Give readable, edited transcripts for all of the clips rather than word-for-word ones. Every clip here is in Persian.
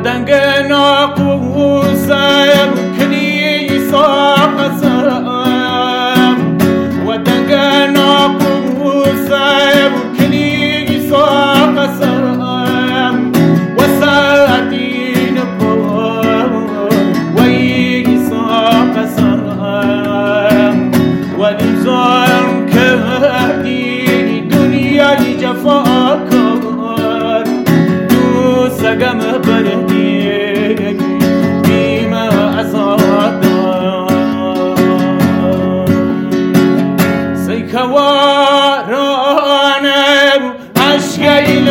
دنگ ناقوسم کلیسا قسم و دنگ ناقوسم کلیسا قسم و ساعتین بار و ایسا قسم و نزار کردی دنیای جفاکار دو سگم بردی بیمه ازادار سیکوارانم عشقیل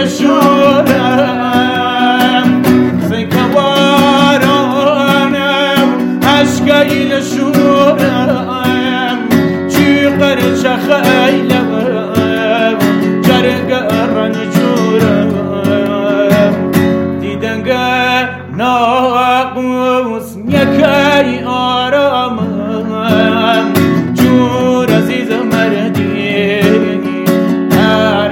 شورم سیکوارانم عشقیل شورم چی قرچ خیلم جرگرن جورم دیدنگ ناقوس یکی آرامم جور عزیز مردی هر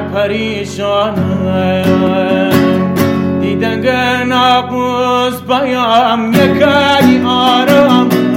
پریشانم دیدنگ ناقوس بیام یکی آرامم